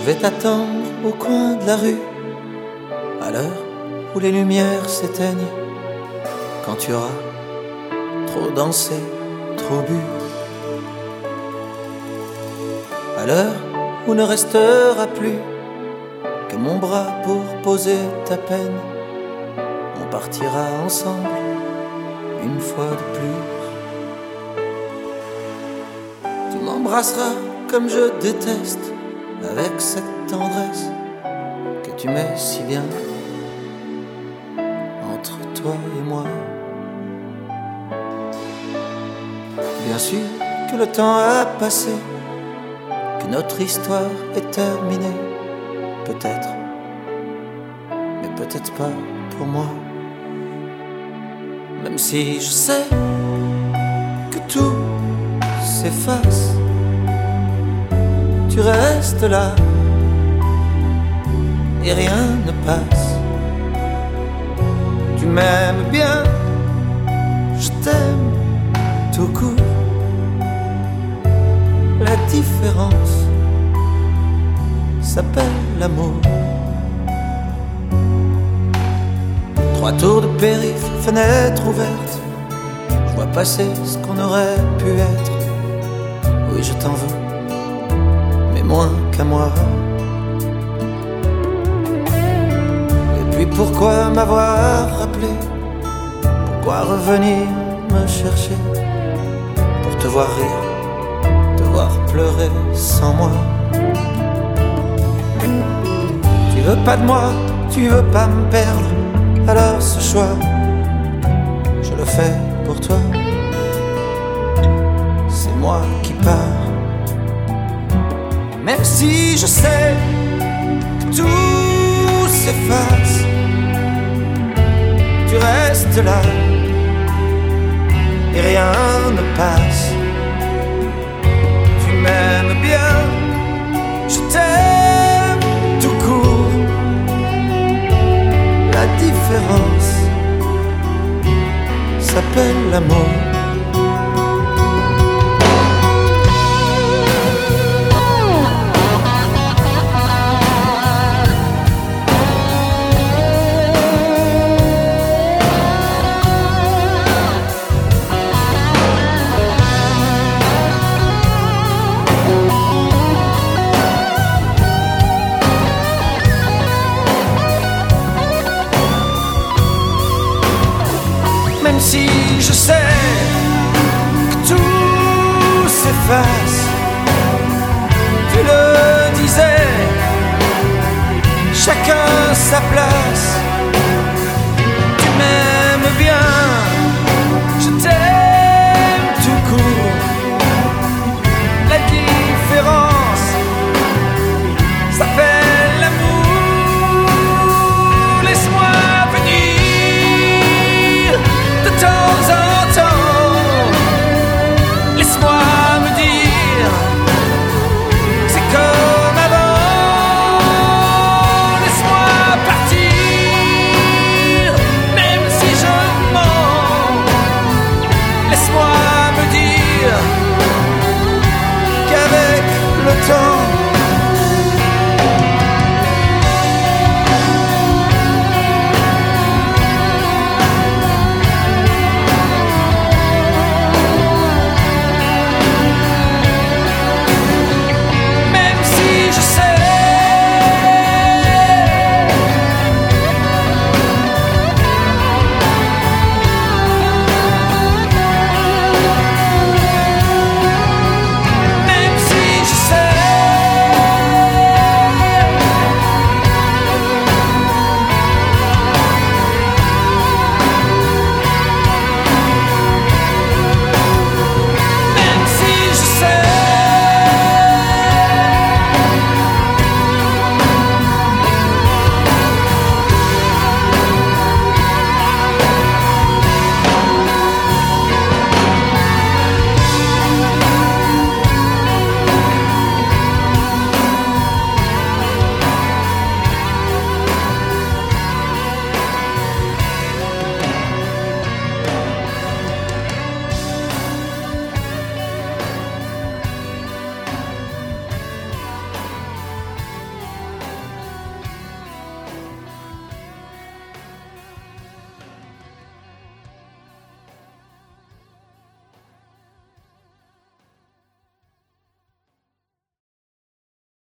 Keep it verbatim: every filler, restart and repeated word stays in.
vais t'attendre au coin de la rue, à l'heure où les lumières s'éteignent, quand tu auras trop dansé, trop bu, à l'heure où ne restera plus que mon bras pour poser ta peine. On partira ensemble une fois de plus. Tu m'embrasseras comme je déteste, avec cette tendresse que tu mets si bien entre toi et moi. Bien sûr que le temps a passé, que notre histoire est terminée, peut-être, mais peut-être pas pour moi. Même si je sais que tout s'efface, tu restes là et rien ne passe. Tu m'aimes bien, je t'aime tout court. La différence s'appelle l'amour. Trois tours de périph', fenêtre ouverte, je vois passer ce qu'on aurait pu être. Oui, je t'en veux, mais moins qu'à moi. Et puis pourquoi m'avoir rappelé? Pourquoi revenir me chercher? Pour te voir rire, te voir pleurer sans moi. Tu veux pas de moi, tu veux pas me perdre, alors ce choix, je le fais pour toi. C'est moi qui pars. Même si je sais que tout s'efface, tu restes là et rien ne passe. Tu m'aimes bien, je t'aime tout court. La différence s'appelle l'amour. Même si je sais que tout s'efface,